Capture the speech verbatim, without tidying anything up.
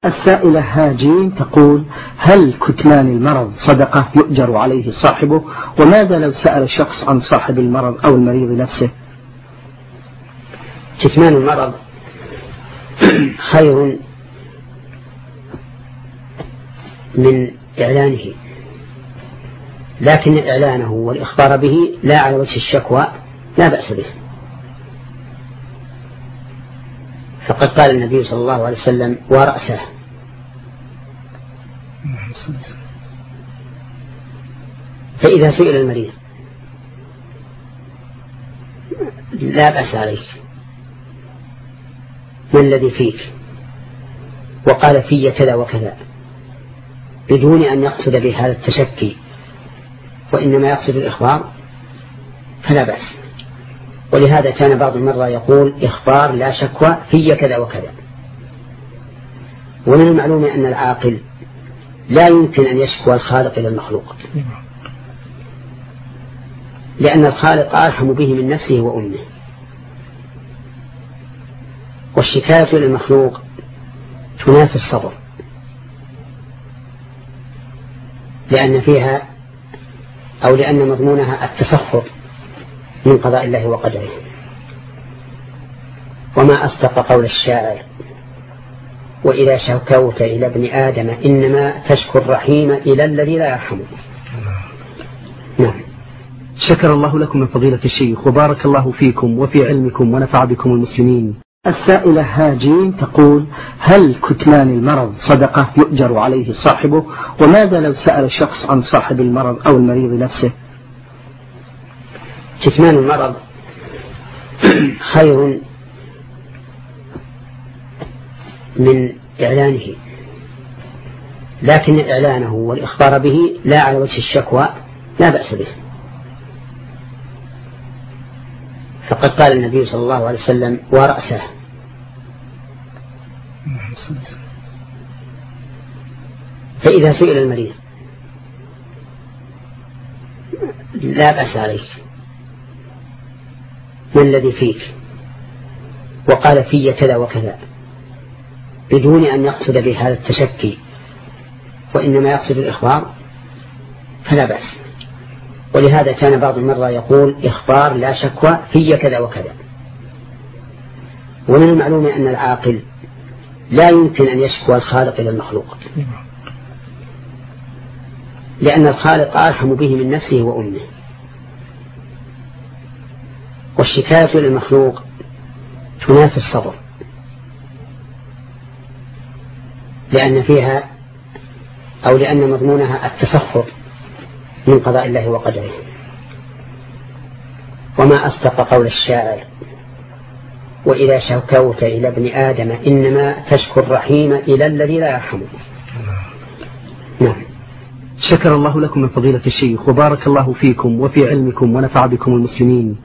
السائلة هاجين تقول: هل كتمان المرض صدقة يؤجر عليه صاحبه؟ وماذا لو سأل شخص عن صاحب المرض أو المريض نفسه؟ كتمان المرض خير من إعلانه، لكن إعلانه والإخبار به لا على وجه الشكوى لا بأس به. فقد قال النبي صلى الله عليه وسلم: ورأسه. فإذا سئل المريض لا بأس عليك، ما الذي فيك؟ وقال: في كذا وكذا، بدون أن يقصد بهذا التشكي وإنما يقصد الإخبار، فلا بأس. ولهذا كان بعض المرة يقول: إخبار لا شكوى، في كذا وكذا. ومن المعلوم أن العاقل لا يمكن أن يشكوى الخالق إلى المخلوق، لأن الخالق أرحم به من نفسه وأمه، والشكاية إلى المخلوق تنافي الصبر، لأن فيها أو لأن مضمونها التسخط من قضاء الله وقدره. وما أصدق قول الشاعر: وإذا شكوت إلى ابن آدم إنما تشكو الرحيم إلى الذي لا يرحمه. نعم. شكر الله لكم من فضيلة الشيخ، وبارك الله فيكم وفي علمكم ونفع بكم المسلمين. السائلة هاجين تقول: هل كتمان المرض صدقة يؤجر عليه صاحبه؟ وماذا لو سأل شخص عن صاحب المرض أو المريض نفسه؟ كتمان المرض خير من إعلانه، لكن إعلانه والإخبار به لا على وجه الشكوى لا بأس به. فقد قال النبي صلى الله عليه وسلم: ورأسه. فإذا سئل المريض لا بأس عليك، ما الذي فيك؟ وقال: في كذا وكذا، بدون أن يقصد بهذا التشكي وإنما يقصد الإخبار، فلا بأس. ولهذا كان بعض المرة يقول: إخبار لا شكوى، في كذا وكذا. ومن المعلوم أن العاقل لا يمكن أن يشكوى الخالق إلى المخلوق، لأن الخالق أرحم به من نفسه وأمه، والشكاية إلى المخلوق تنافي الصبر، لأن فيها أو لأن مضمونها التسخط من قضاء الله وقدره. وما أصدق قول الشاعر: وإذا شكوت إلى ابن آدم إنما تشكو الرحيم إلى الذي لا يرحمه. نعم. شكر الله لكم من فضيلة الشيخ، وبارك الله فيكم وفي علمكم ونفع بكم المسلمين.